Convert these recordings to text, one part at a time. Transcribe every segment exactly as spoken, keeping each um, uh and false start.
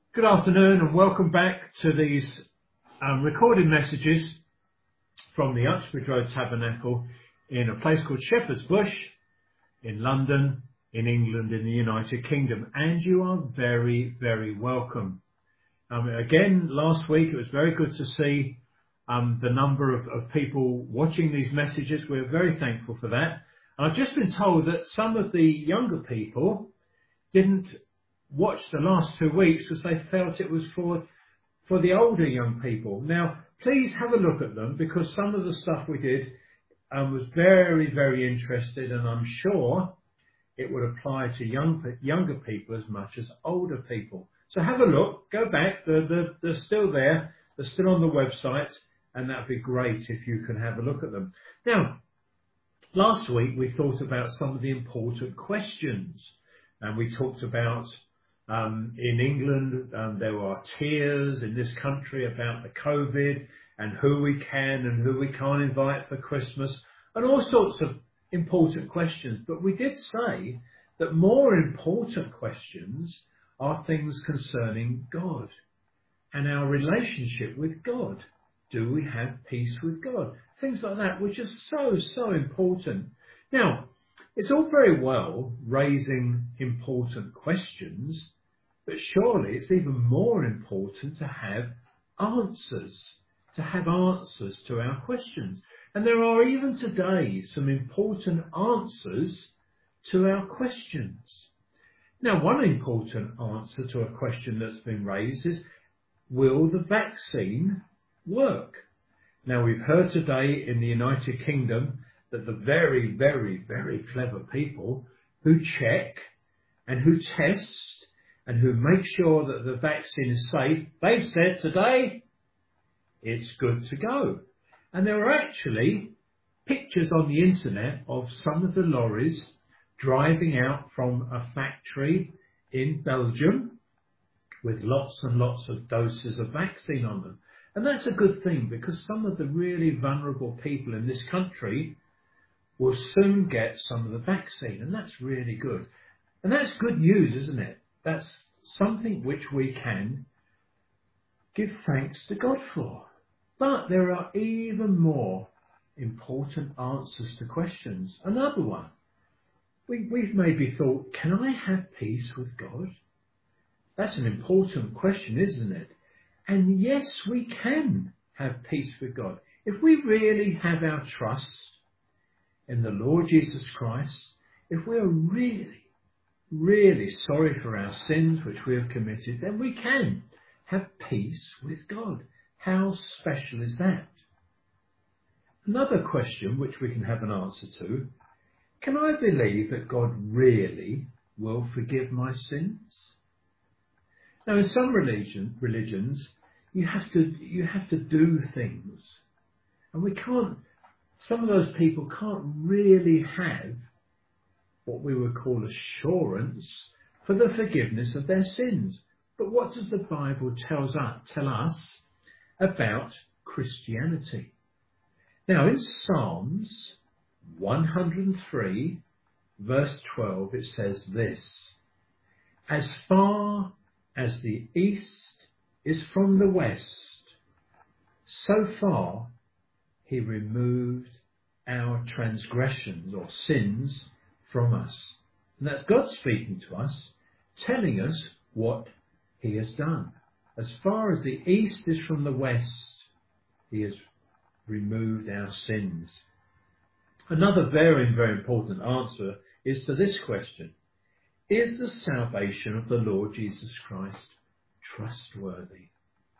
Good afternoon and welcome back to these um, recorded messages from the Uxbridge Road Tabernacle in a place called Shepherd's Bush in London, in England, in the United Kingdom. And you are very, very welcome. Um, again, last week it was very good to see um, the number of, of people watching these messages. We're very thankful for that. And I've just been told that some of the younger people didn't watch the last two weeks because they felt it was for for the older young people. Now, please have a look at them because some of the stuff we did um, was very, very interesting, and I'm sure it would apply to young younger people as much as older people. So have a look, go back. They're, they're, they're still there. They're still on the website, and that'd be great if you can have a look at them. Now, last week we thought about some of the important questions, and we talked about Um, in England, um, there are tears in this country about the COVID and who we can and who we can't invite for Christmas and all sorts of important questions. But we did say that more important questions are things concerning God and our relationship with God. Do we have peace with God? Things like that, which are so, so important. Now, it's all very well raising important questions, but surely it's even more important to have answers, to have answers to our questions. And there are even today some important answers to our questions. Now, one important answer to a question that's been raised is, will the vaccine work? Now, we've heard today in the United Kingdom that the very, very, very clever people who check and who test and who make sure that the vaccine is safe, they've said today it's good to go. And there are actually pictures on the internet of some of the lorries driving out from a factory in Belgium with lots and lots of doses of vaccine on them. And that's a good thing because some of the really vulnerable people in this country will soon get some of the vaccine, and that's really good. And that's good news, isn't it? That's something which we can give thanks to God for. But there are even more important answers to questions. Another one. We, we've maybe thought, can I have peace with God? That's an important question, isn't it? And yes, we can have peace with God. If we really have our trust in the Lord Jesus Christ, if we are really really sorry for our sins which we have committed, then we can have peace with God. How special is that? Another question which we can have an answer to, can I believe that God really will forgive my sins? Now, in some religion, religions, you have to you have to do things, and we can't. Some of those people can't really have what we would call assurance for the forgiveness of their sins. But what does the Bible tells us, tell us about Christianity? Now, in Psalms one hundred three, verse twelve, it says this: as far as the east is from the west, so far he removed our transgressions or sins from us. And that's God speaking to us, telling us what he has done. As far as the east is from the west, he has removed our sins. Another very, very important answer is to this question: is the salvation of the Lord Jesus Christ trustworthy?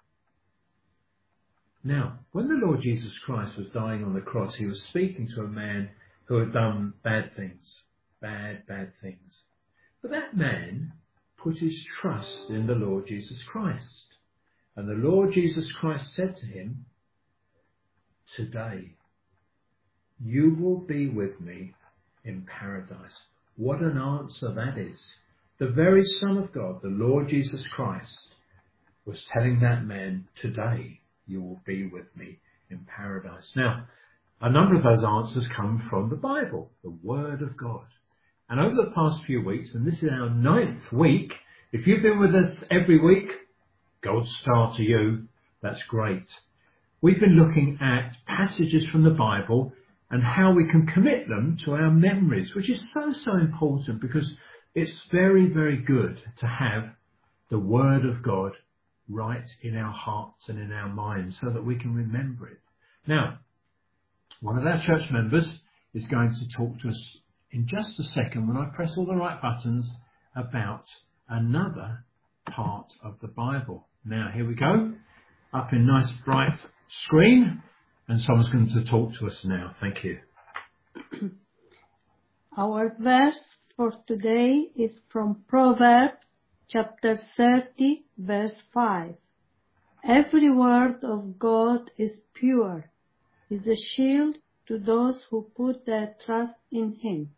Now, when the Lord Jesus Christ was dying on the cross, he was speaking to a man who had done bad things. Bad, bad things. But that man put his trust in the Lord Jesus Christ. And the Lord Jesus Christ said to him, today you will be with me in paradise. What an answer that is. The very Son of God, the Lord Jesus Christ, was telling that man, today you will be with me in paradise. Now, a number of those answers come from the Bible, the Word of God. And over the past few weeks, and this is our ninth week, if you've been with us every week, Gold star to you. That's great. We've been looking at passages from the Bible and how we can commit them to our memories, which is so, so important, because it's very, very good to have the Word of God right in our hearts and in our minds so that we can remember it. Now, one of our church members is going to talk to us in just a second, when I press all the right buttons, about another part of the Bible. Now, here we go, up in nice bright screen, and someone's going to talk to us now. Thank you. Our verse for today is from Proverbs chapter thirty, verse five. Every word of God is pure, is a shield to those who put their trust in Him.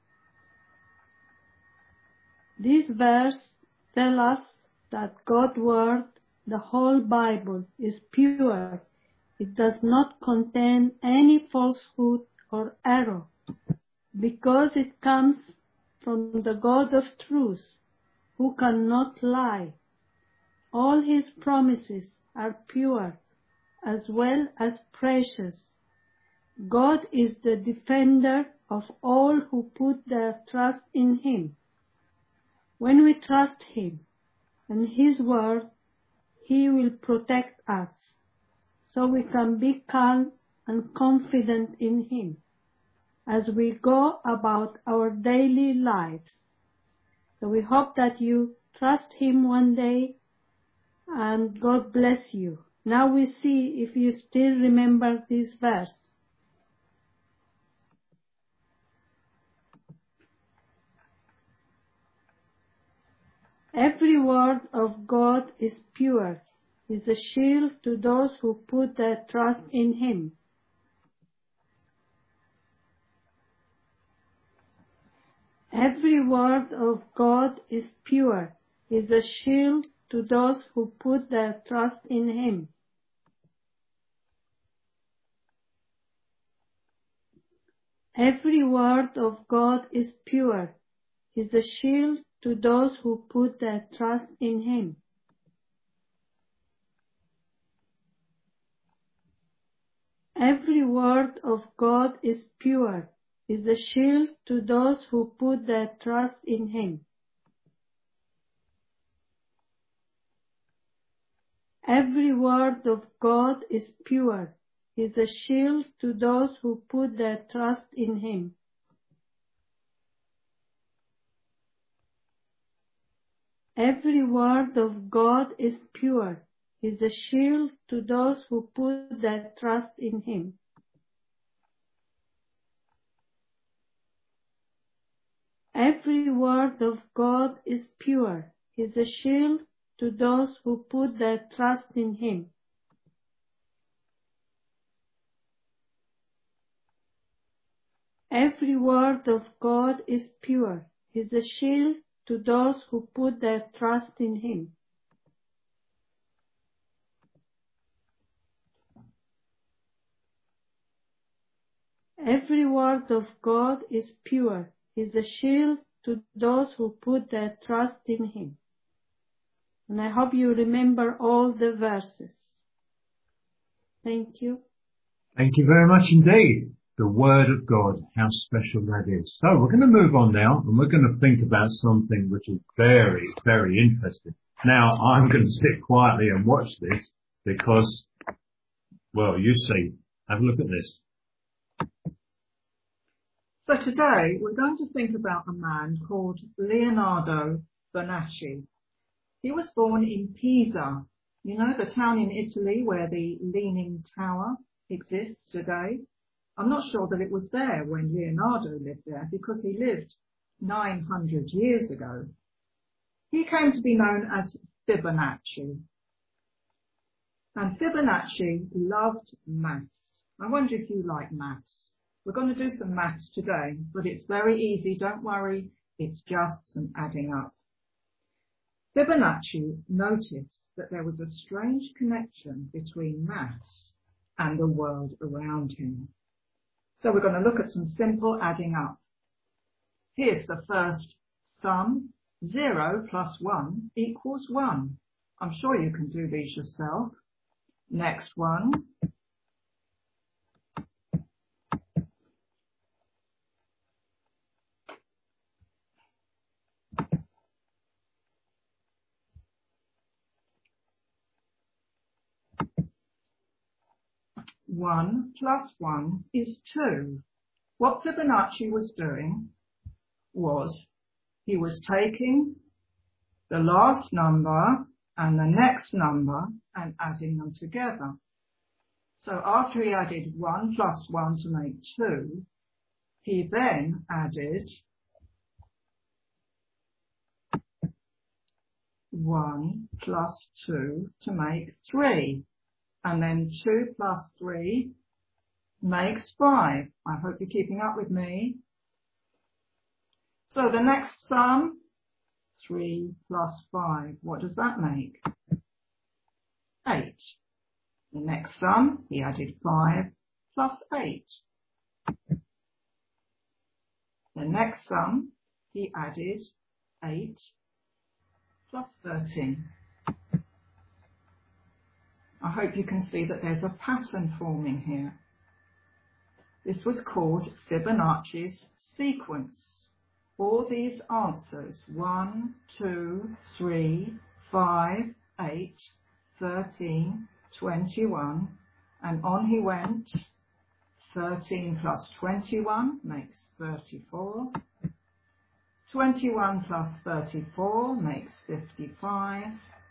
This verse tells us that God's word, the whole Bible, is pure. It does not contain any falsehood or error, because it comes from the God of truth, who cannot lie. All His promises are pure as well as precious. God is the defender of all who put their trust in Him. When we trust Him and His word, He will protect us, so we can be calm and confident in Him as we go about our daily lives. So we hope that you trust Him one day, and God bless you. Now we see if you still remember this verse. Every word of God is pure, is a shield to those who put their trust in Him. Every word of God is pure, is a shield to those who put their trust in Him. Every word of God is pure, is a shield to those who put their trust in Him. Every word of God is pure, is a shield to those who put their trust in Him. Every word of God is pure, is a shield to those who put their trust in Him. Every word of God is pure, is a shield to those who put their trust in Him. Every word of God is pure, is a shield to those who put their trust in Him. Every word of God is pure, is a shield to those who put their trust in Him. Every word of God is pure, is a shield to those who put their trust in Him. And I hope you remember all the verses. Thank you. Thank you very much indeed. The Word of God, how special that is. So we're going to move on now, and we're going to think about something which is very, very interesting. Now, I'm going to sit quietly and watch this because, well, you see, have a look at this. So today we're going to think about a man called Leonardo Bernacchi. He was born in Pisa, you know, the town in Italy where the Leaning Tower exists today. I'm not sure that it was there when Leonardo lived there, because he lived nine hundred years ago. He came to be known as Fibonacci. And Fibonacci loved maths. I wonder if you like maths. We're going to do some maths today, but it's very easy, don't worry, it's just some adding up. Fibonacci noticed that there was a strange connection between maths and the world around him. So we're going to look at some simple adding up. Here's the first sum. Zero plus one equals one. I'm sure you can do these yourself. Next one. One plus one is two. What Fibonacci was doing was he was taking the last number and the next number and adding them together. So after he added one plus one to make two, he then added one plus two to make three. And then two plus three makes five. I hope you're keeping up with me. So the next sum, three plus five. What does that make? eight. The next sum, he added five plus eight. The next sum, he added eight plus thirteen. I hope you can see that there's a pattern forming here. This was called Fibonacci's sequence. All these answers, one, two, three, five, eight, thirteen, twenty-one, and on he went. thirteen plus twenty-one makes thirty-four. twenty-one plus thirty-four makes fifty-five.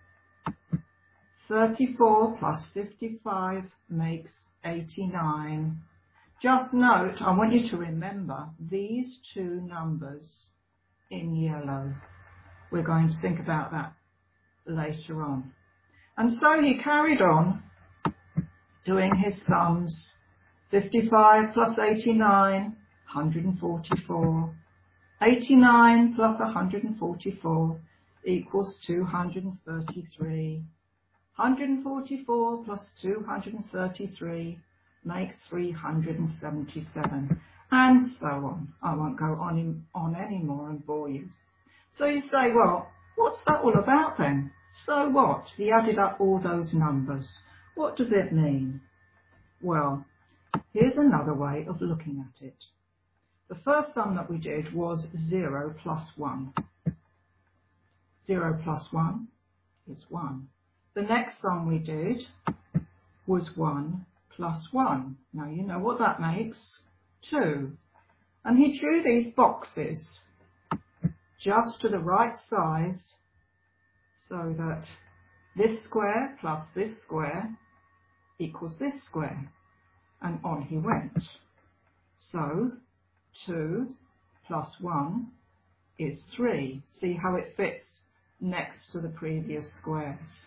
thirty-four plus fifty-five makes eighty-nine. Just note, I want you to remember these two numbers in yellow. We're going to think about that later on. And so he carried on doing his sums. fifty-five plus eighty-nine, one hundred forty-four. eighty-nine plus one hundred forty-four equals two hundred thirty-three. one hundred forty-four plus two hundred thirty-three makes three hundred seventy-seven, and so on. I won't go on, in, on anymore and bore you. So you say, well, what's that all about then? So what? He added up all those numbers. What does it mean? Well, here's another way of looking at it. The first sum that we did was zero plus one. zero plus one is one. The next sum we did was one plus one. Now you know what that makes, two. And he drew these boxes just to the right size so that this square plus this square equals this square. And on he went. So two plus one is three. See how it fits next to the previous squares.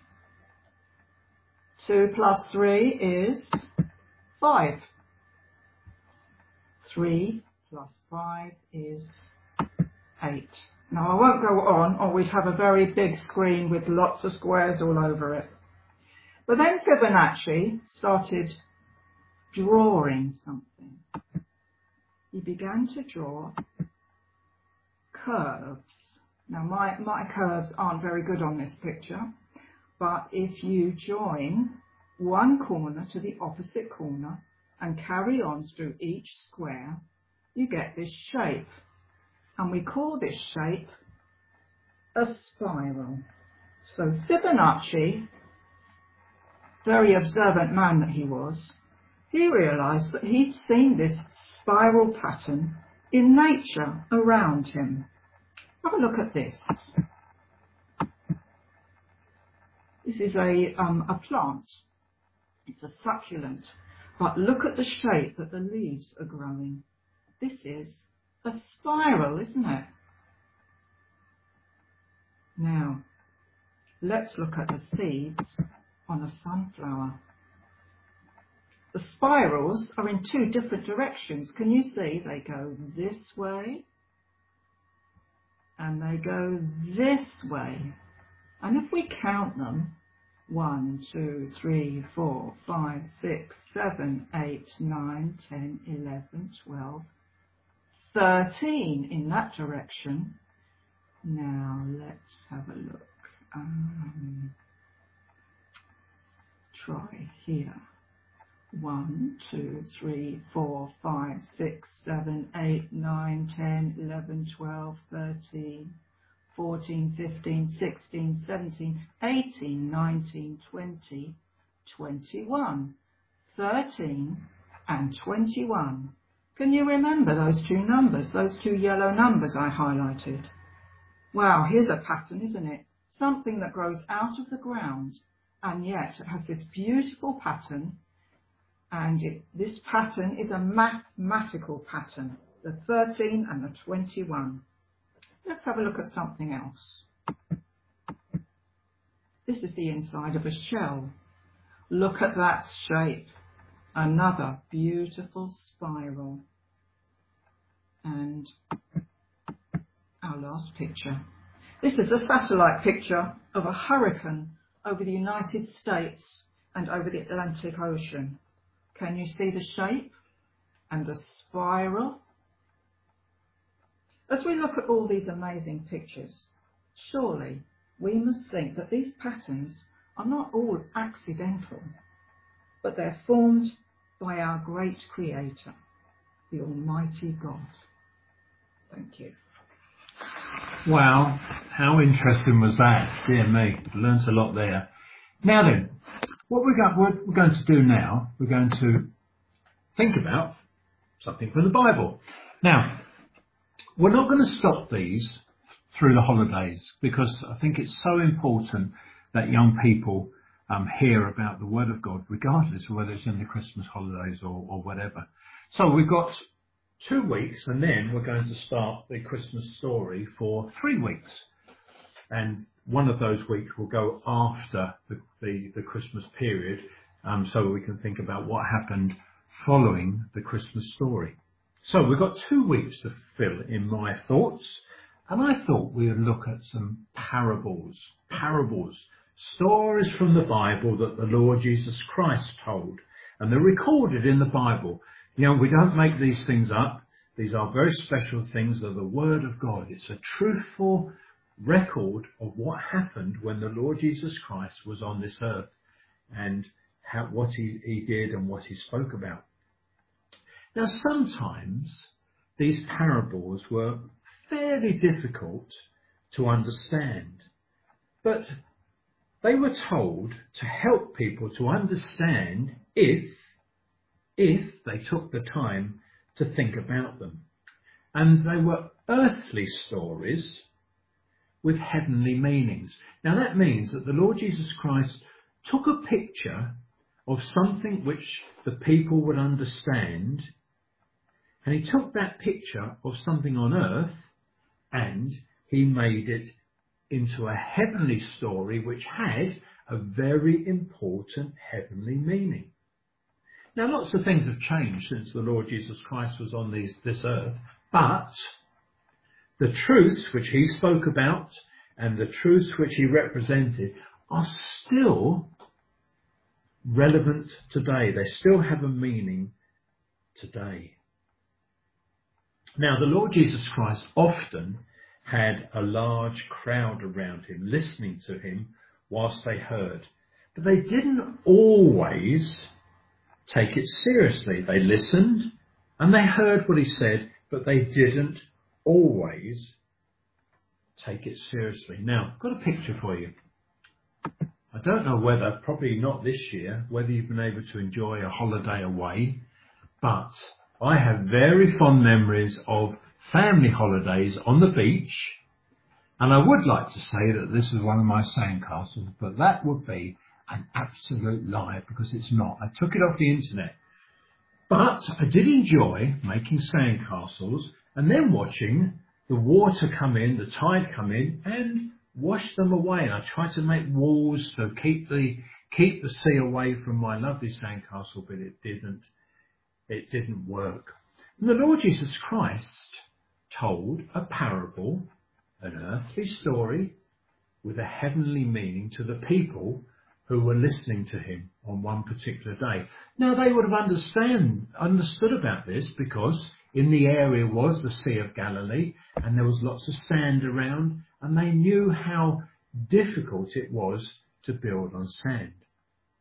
two plus three is five. three plus five is eight. Now I won't go on, or we'd have a very big screen with lots of squares all over it. But then Fibonacci started drawing something. He began to draw curves. Now my, my curves aren't very good on this picture, but if you join one corner to the opposite corner and carry on through each square, you get this shape. And we call this shape a spiral. So Fibonacci, very observant man that he was, he realized that he'd seen this spiral pattern in nature around him. Have a look at this. This is a, um, a plant. It's a succulent. But look at the shape that the leaves are growing. This is a spiral, isn't it? Now, let's look at the seeds on a sunflower. The spirals are in two different directions. Can you see? They go this way and they go this way. And if we count them, one, two, three, four, five, six, seven, eight, nine, ten, eleven, twelve, thirteen in that direction. Now let's have a look. Um, try here. One, two, three, four, five, six, seven, eight, nine, ten, eleven, twelve, thirteen, fourteen, fifteen, sixteen, seventeen, eighteen, nineteen, twenty, twenty-one, thirteen and twenty-one. Can you remember those two numbers, those two yellow numbers I highlighted? Wow, here's a pattern, isn't it? Something that grows out of the ground, and yet it has this beautiful pattern, and it, this pattern is a mathematical pattern, the thirteen and the twenty-one. Let's have a look at something else. This is the inside of a shell. Look at that shape. Another beautiful spiral. And our last picture. This is a satellite picture of a hurricane over the United States and over the Atlantic Ocean. Can you see the shape and the spiral? As we look at all these amazing pictures, surely we must think that these patterns are not all accidental, but they're formed by our great Creator, the Almighty God. Thank you. Wow, how interesting was that? Dear me, learnt a lot there. Now then, what we're going, what we're going to do now, we're going to think about something from the Bible. Now, we're not going to stop these through the holidays because I think it's so important that young people um, hear about the Word of God, regardless of whether it's in the Christmas holidays or, or whatever. So we've got two weeks and then we're going to start the Christmas story for three weeks. And one of those weeks will go after the, the, the Christmas period, um, so we can think about what happened following the Christmas story. So we've got two weeks to fill in my thoughts, and I thought we would look at some parables, parables, stories from the Bible that the Lord Jesus Christ told, and they're recorded in the Bible. You know, we don't make these things up. These are very special things. They're the Word of God. It's a truthful record of what happened when the Lord Jesus Christ was on this earth and how, what he, he did and what he spoke about. Now, sometimes these parables were fairly difficult to understand, but they were told to help people to understand if, if they took the time to think about them. And they were earthly stories with heavenly meanings. Now that means that the Lord Jesus Christ took a picture of something which the people would understand, and he took that picture of something on earth and he made it into a heavenly story which had a very important heavenly meaning. Now lots of things have changed since the Lord Jesus Christ was on these, this earth, but the truths which he spoke about and the truths which he represented are still relevant today. They still have a meaning today. Now, the Lord Jesus Christ often had a large crowd around him, listening to him whilst they heard. But they didn't always take it seriously. They listened and they heard what he said, but they didn't always take it seriously. Now, I've got a picture for you. I don't know whether, probably not this year, whether you've been able to enjoy a holiday away, but I have very fond memories of family holidays on the beach, and I would like to say that this is one of my sandcastles, but that would be an absolute lie because it's not. I took it off the internet. But I did enjoy making sandcastles and then watching the water come in, the tide come in, and wash them away. And I tried to make walls to keep the keep the sea away from my lovely sandcastle, but it didn't. It didn't work. And the Lord Jesus Christ told a parable, an earthly story, with a heavenly meaning to the people who were listening to him on one particular day. Now, they would have understand, understood about this because in the area was the Sea of Galilee and there was lots of sand around, and they knew how difficult it was to build on sand.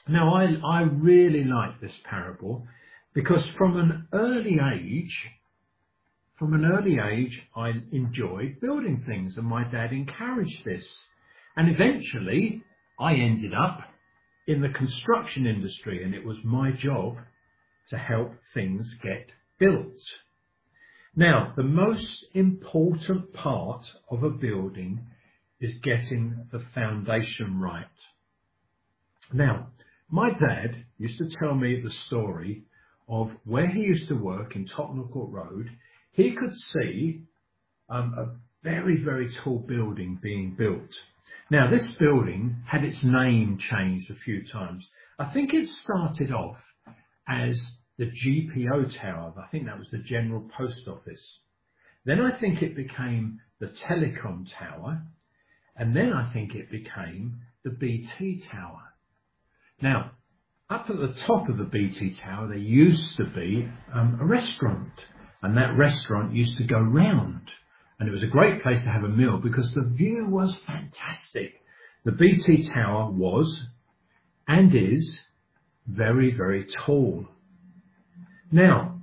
Now, I, I really like this parable because from an early age, from an early age, I enjoyed building things, and my dad encouraged this. And eventually, I ended up in the construction industry, and it was my job to help things get built. Now, the most important part of a building is getting the foundation right. Now, my dad used to tell me the story of where he used to work in Tottenham Court Road. He could see um, a very, very tall building being built. Now, this building had its name changed a few times. I think it started off as the G P O Tower. I think that was the General Post Office. Then I think it became the Telecom Tower. And then I think it became the B T Tower. Now, up at the top of the B T Tower, there used to be um, a restaurant. And that restaurant used to go round. And it was a great place to have a meal because the view was fantastic. The B T Tower was and is very, very tall. Now,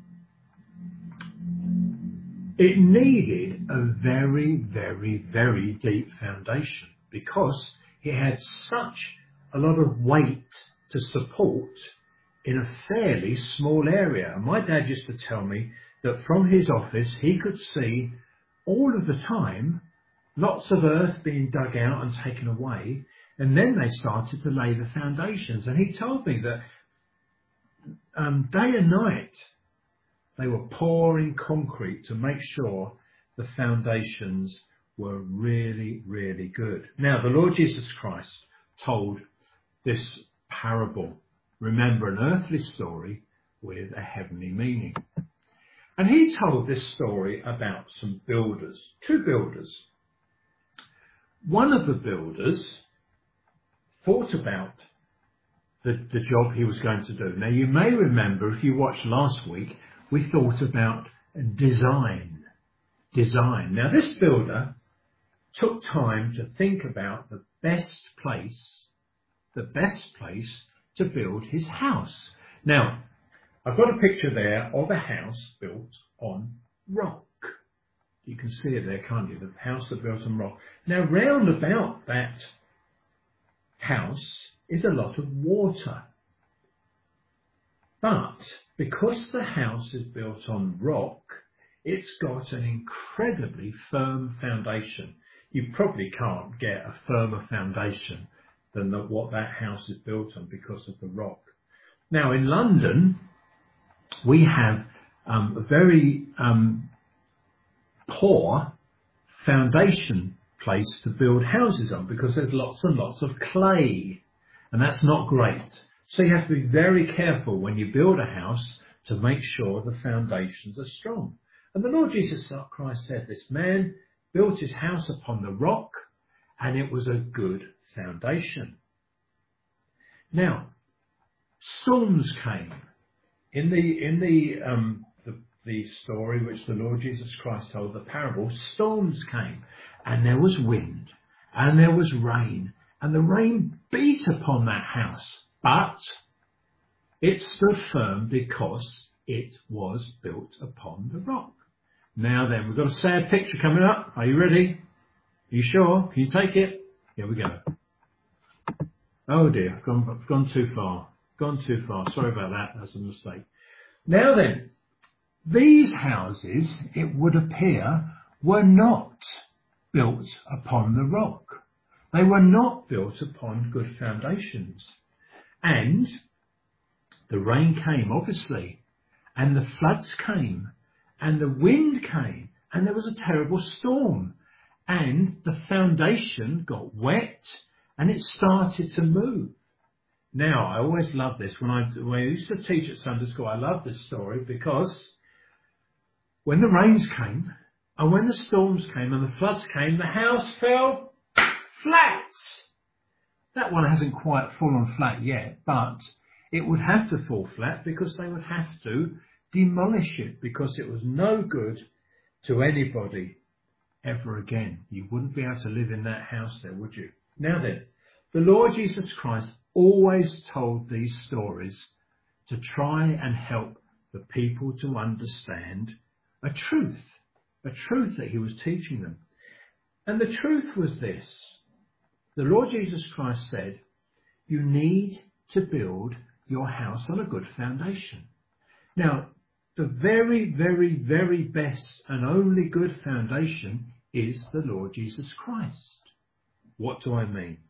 it needed a very, very, very deep foundation because it had such a lot of weight to support in a fairly small area. And my dad used to tell me that from his office he could see all of the time lots of earth being dug out and taken away, and then they started to lay the foundations. And he told me that um, day and night they were pouring concrete to make sure the foundations were really, really good. Now, the Lord Jesus Christ told this parable, remember, an earthly story with a heavenly meaning. And he told this story about some builders, two builders. One of the builders thought about the, the job he was going to do. Now, you may remember, if you watched last week, we thought about design. Design. Now, this builder took time to think about the best place, the best place to build his house. Now, I've got a picture there of a house built on rock. You can see it there, can't you? The house that built on rock. Now, round about that house is a lot of water. But because the house is built on rock, it's got an incredibly firm foundation. You probably can't get a firmer foundation than the, what that house is built on because of the rock. Now, in London, we have um, a very um, poor foundation place to build houses on because there's lots and lots of clay, and that's not great. So you have to be very careful when you build a house to make sure the foundations are strong. And the Lord Jesus Christ said this man built his house upon the rock, and it was a good foundation. Now, storms came. In the in the, um, the the story which the Lord Jesus Christ told, the parable, storms came, and there was wind, and there was rain, and the rain beat upon that house, but it stood firm because it was built upon the rock. Now then, we've got a sad picture coming up. Are you ready? Are you sure? Can you take it? Here we go. Oh dear, I've gone, I've gone too far. Gone too far. Sorry about that. That's a mistake. Now then, these houses, it would appear, were not built upon the rock. They were not built upon good foundations. And the rain came, obviously, and the floods came, and the wind came, and there was a terrible storm, and the foundation got wet, and it started to move. Now, I always love this. When I, when I used to teach at Sunday school, I love this story because when the rains came and when the storms came and the floods came, the house fell flat. That one hasn't quite fallen flat yet, but it would have to fall flat because they would have to demolish it because it was no good to anybody ever again. You wouldn't be able to live in that house there, would you? Now then, the Lord Jesus Christ always told these stories to try and help the people to understand a truth, a truth that he was teaching them. And the truth was this: the Lord Jesus Christ said, you need to build your house on a good foundation. Now, the very, very, very best and only good foundation is the Lord Jesus Christ. What do I mean?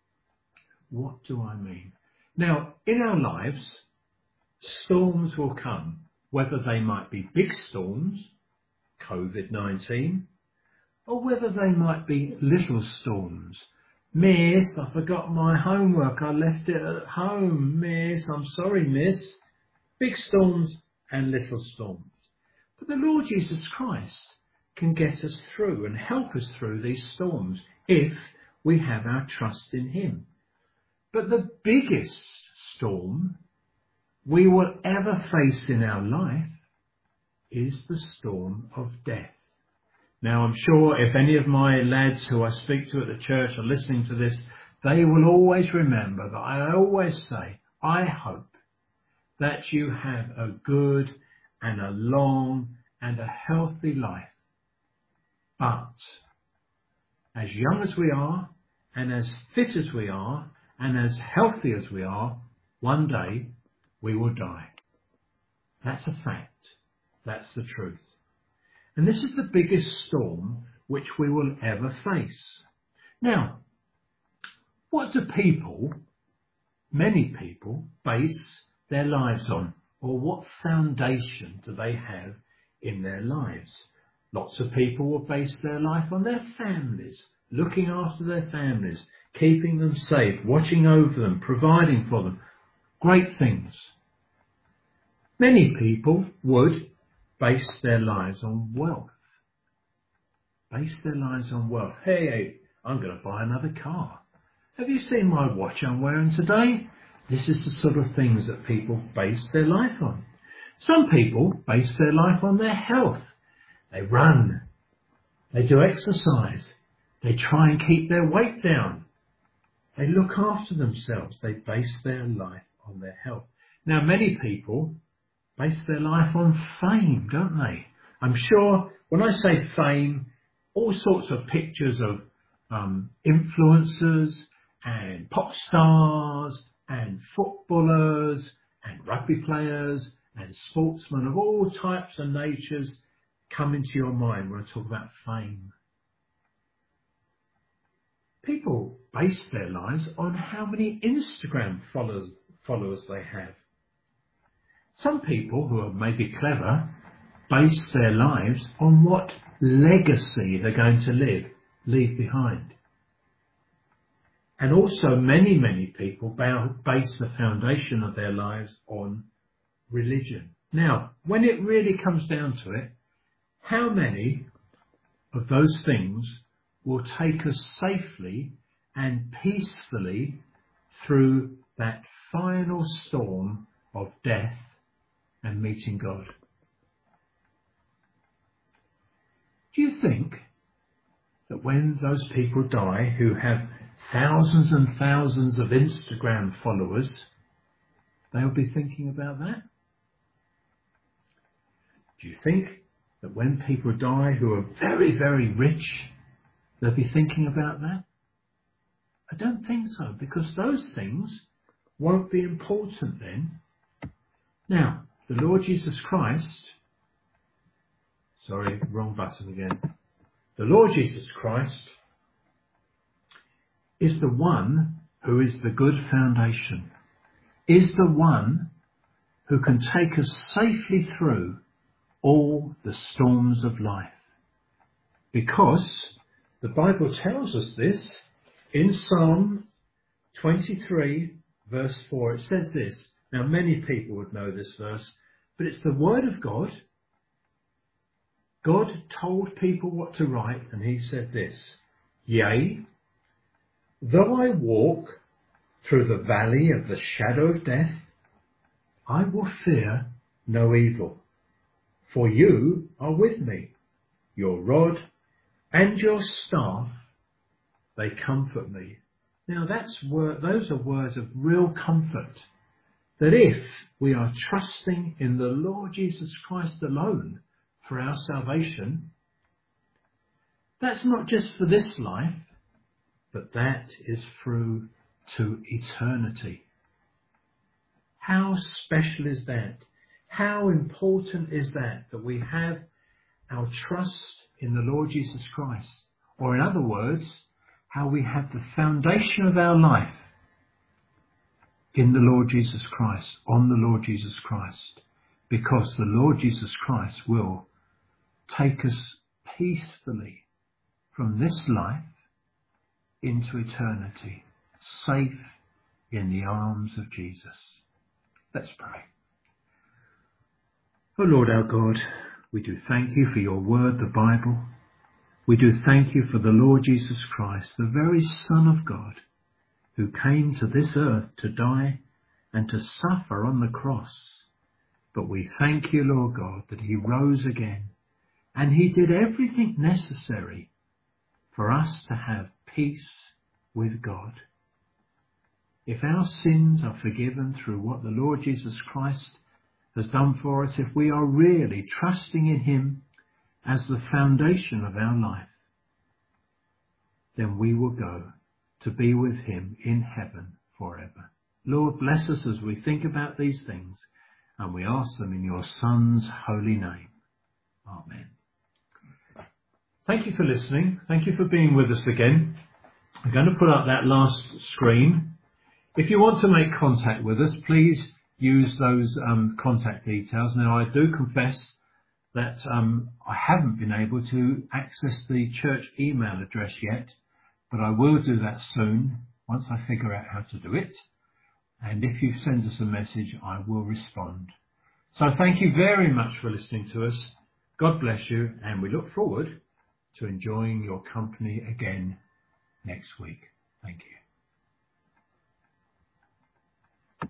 What do I mean? Now, in our lives, storms will come, whether they might be big storms, COVID nineteen, or whether they might be little storms. Miss, I forgot my homework. I left it at home. Miss, I'm sorry, miss. Big storms and little storms. But the Lord Jesus Christ can get us through and help us through these storms if we have our trust in him. But the biggest storm we will ever face in our life is the storm of death. Now, I'm sure if any of my lads who I speak to at the church are listening to this, they will always remember that I always say, I hope that you have a good and a long and a healthy life. But as young as we are, and as fit as we are, and as healthy as we are, one day we will die. That's a fact. That's the truth. And this is the biggest storm which we will ever face. Now, what do people, many people, base their lives on? Or what foundation do they have in their lives? Lots of people will base their life on their families, looking after their families, keeping them safe, watching over them, providing for them. Great things. Many people would base their lives on wealth. Base their lives on wealth. Hey, hey, I'm going to buy another car. Have you seen my watch I'm wearing today? This is the sort of things that people base their life on. Some people base their life on their health. They run. They do exercise. They try and keep their weight down. They look after themselves. They base their life on their health. Now, many people base their life on fame, don't they? I'm sure when I say fame, all sorts of pictures of um, influencers and pop stars and footballers and rugby players and sportsmen of all types and natures come into your mind when I talk about fame. People base their lives on how many Instagram followers, followers they have. Some people who are maybe clever base their lives on what legacy they're going to live, leave behind. And also many, many people base the foundation of their lives on religion. Now, when it really comes down to it, how many of those things will take us safely and peacefully through that final storm of death and meeting God? Do you think that when those people die who have thousands and thousands of Instagram followers, they'll be thinking about that? Do you think that when people die who are very, very rich, they'll be thinking about that? I don't think so, because those things won't be important then. Now, the Lord Jesus Christ, sorry, wrong button again. The Lord Jesus Christ is the one who is the good foundation, is the one who can take us safely through all the storms of life. Because the Bible tells us this in Psalm twenty-three, verse four. It says this. Now, many people would know this verse, but it's the word of God. God told people what to write, and he said this: Yea, though I walk through the valley of the shadow of death, I will fear no evil, for you are with me. Your rod and your staff, they comfort me. Now that's word, those are words of real comfort, that if we are trusting in the Lord Jesus Christ alone for our salvation, that's not just for this life, but that is through to eternity. How special is that? How important is that, that we have our trust in the Lord Jesus Christ? Or in other words, how we have the foundation of our life in the Lord Jesus Christ, on the Lord Jesus Christ, because the Lord Jesus Christ will take us peacefully from this life into eternity, safe in the arms of Jesus. Let's pray. Oh Lord our God, we do thank you for your word, the Bible. We do thank you for the Lord Jesus Christ, the very Son of God, who came to this earth to die and to suffer on the cross. But we thank you, Lord God, that he rose again, and he did everything necessary for us to have peace with God. If our sins are forgiven through what the Lord Jesus Christ has done for us, if we are really trusting in him as the foundation of our life, then we will go to be with him in heaven forever. Lord, bless us as we think about these things, and we ask them in your Son's holy name. Amen. Thank you for listening. Thank you for being with us again. I'm going to put up that last screen. If you want to make contact with us, please use those um, contact details. Now, I do confess that um, I haven't been able to access the church email address yet, but I will do that soon once I figure out how to do it. And if you send us a message, I will respond. So thank you very much for listening to us. God bless you, and we look forward to enjoying your company again next week. Thank you.